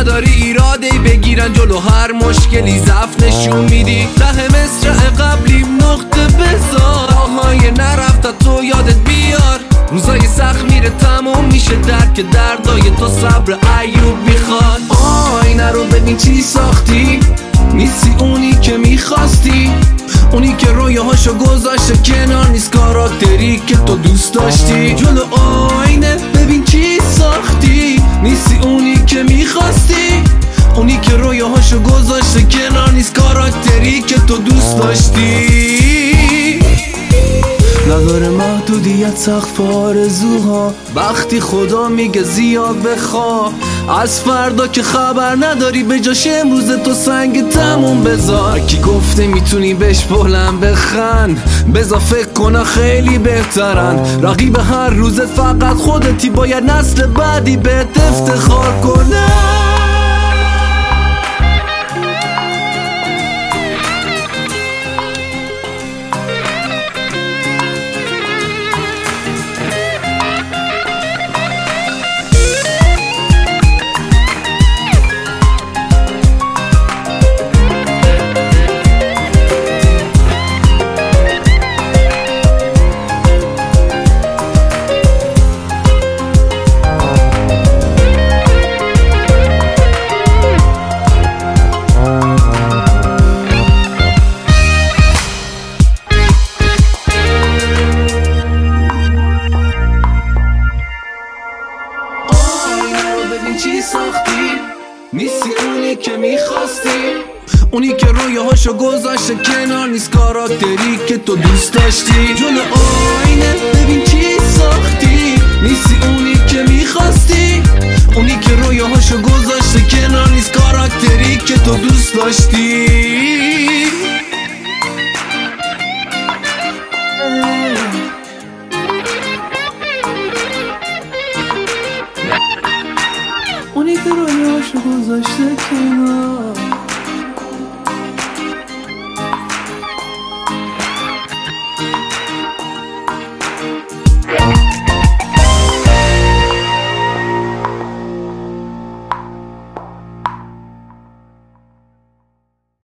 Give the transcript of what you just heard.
نداری ایراده بگیرن جلو هر مشکلی ضعف نشون میدی ته مصرع قبلیم نقطه بذار آهای نرفت تو یادت بیار روزای سخت میره تموم میشه درک دردای تو صبر ایوب میخواد آینه رو ببین چی ساختی نیستی اونی که میخواستی اونی که رویاهاشو گذاشته کنار نیست کاراکتری که تو دوست داشتی جلو آینه ببین چی ساختی نیستی اونی که میخواستی اونی که رویاهاشو گذاشته کنار نیست کاراکتری که تو دوست داشتی نداره محدودیت سقف آرزوها وقتی خدا میگه زیاد بخوا از فردا که خبر نداری به جاش امروز تو سنگ تموم بذار کی گفته میتونی بهش بلند بخند بذار فکر کنه خیلی بهترن رقیب هر روزت فقط خودتی باید نسل بعدی بهت افتخار کنه چی ساختی نیستی اونی که میخواستی اونی که رویاهاشو گذاشته کنار نیست کاراکتری که تو دوست داشتی جلو آینه ببین چی ساختی نیستی اونی که میخواستی اونی که رویاهاشو گذاشته کنار نیست کاراکتری که تو دوست داشتی